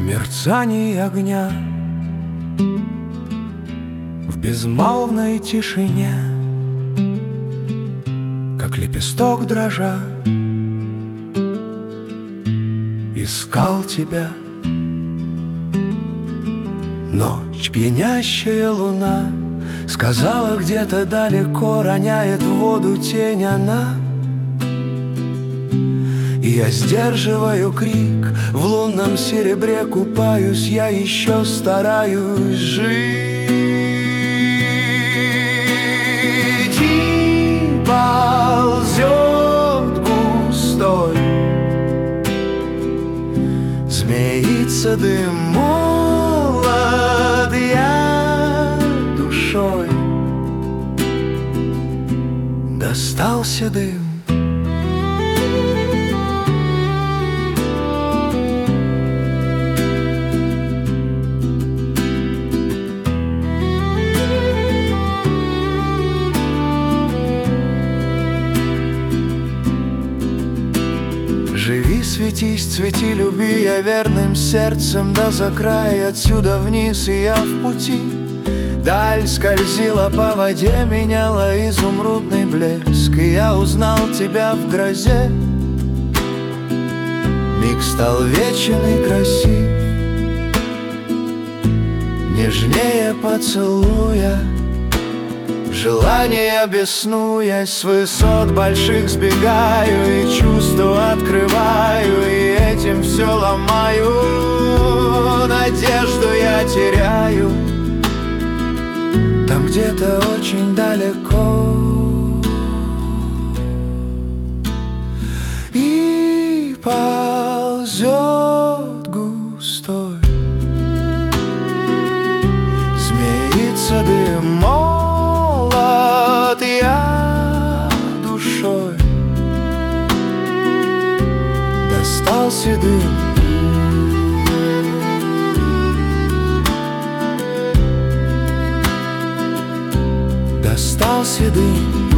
мерцании огня, в безмолвной тишине, как лепесток дрожа, искал тебя. Ночь, пьянящая луна, сказала, где-то далеко роняет в воду тень она. И я сдерживаю крик, в лунном серебре купаюсь, я еще стараюсь жить. И ползет густой, змеится дым, молод я душой, достался дым. Живи, светись, цвети, люби, я верным сердцем да за край, отсюда вниз, и я в пути. Даль скользила по воде, меняла изумрудный блеск, и я узнал тебя в грозе. Миг стал вечен и красив, нежнее поцелуя. Желание беснуясь, с высот больших сбегаю, и чувства открываю, и этим все ломаю. Надежду я теряю там где-то очень далеко. И ползет густой, змеится дым, я душой, достался дым. Достался дым.